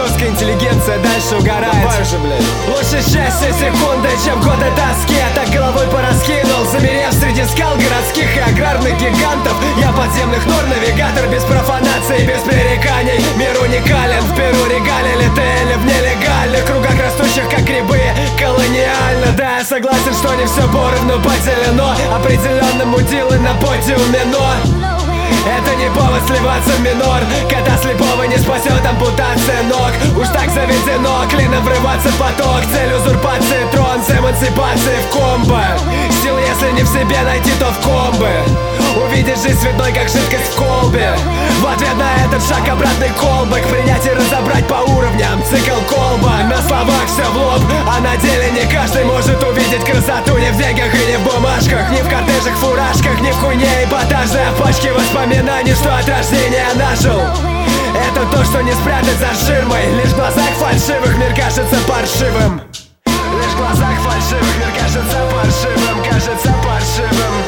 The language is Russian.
жесткая интеллигенция дальше угорает. Больше, блядь. Лучше счастье секунды, чем годы тоски. Так головой пораскинул, замерев среди скал городских и аграрных гигантов. Я подземных нор, навигатор без профанации, без пререканий. Мир уникален, в Перу регалили ТЛ в нелегальных кругах, растущих как грибы, колониально. Да, я согласен, что не все поровну поделено. Определенно мудилы на подиуме, но это не повод сливаться в минор. Кота слепого не спасет ампутация ног. Уж так заведено, клином врываться в поток. Цель узурпации, трон с эмансипацией в комбо. Сил, если не в себе найти, то в комбы. Увидеть жизнь цветной, как жидкость в колбе. В ответ на этот шаг обратный колбэк. Принять и разобрать по уровням цикл колба. На словах все в лоб, а на деле не каждый может увидеть красоту. Не в деньгах и не в бумажках, не в кортежах, фуражках, не в хуйне эпатажной, а в пачке воспоминаний, что от рождения нажил. Это то, что не спрятать за ширмой. Лишь в глазах фальшивых мир кажется паршивым.